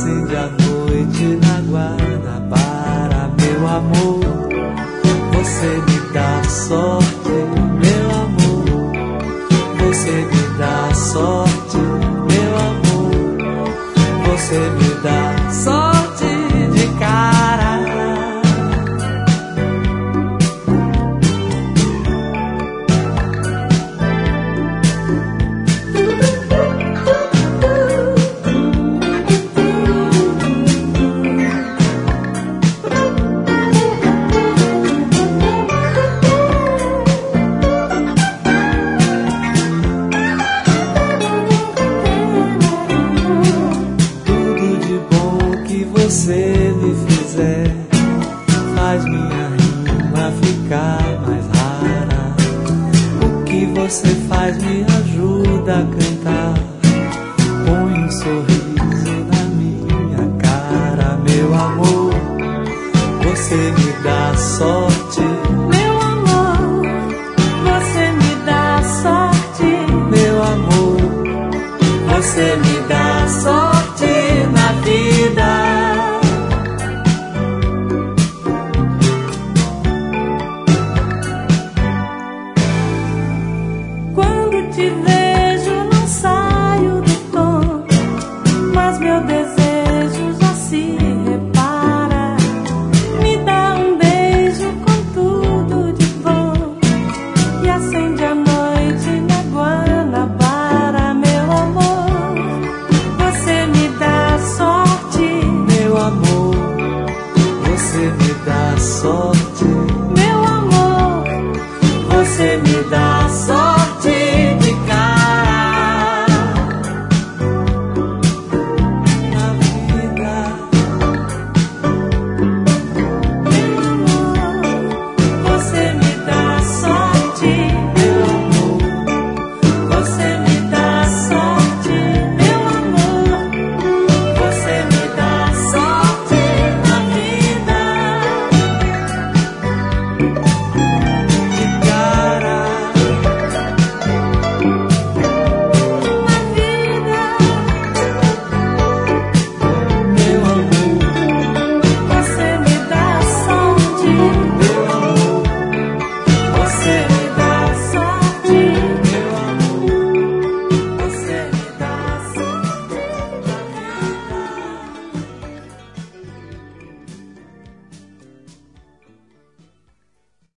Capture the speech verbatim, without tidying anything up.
acende a noite na Guanabara, meu amor. Você me dá sorte, meu amor. Você me dá sorte, meu amor. Você me dá sorte de cara. Você me fizer, faz minha rima ficar mais rara. O que você faz me ajuda a cantar. Põe um sorriso na minha cara, meu amor. Você me dá sorte, meu amor. Você me dá sorte, meu amor. Você me dá sorte na vida. Quando te vejo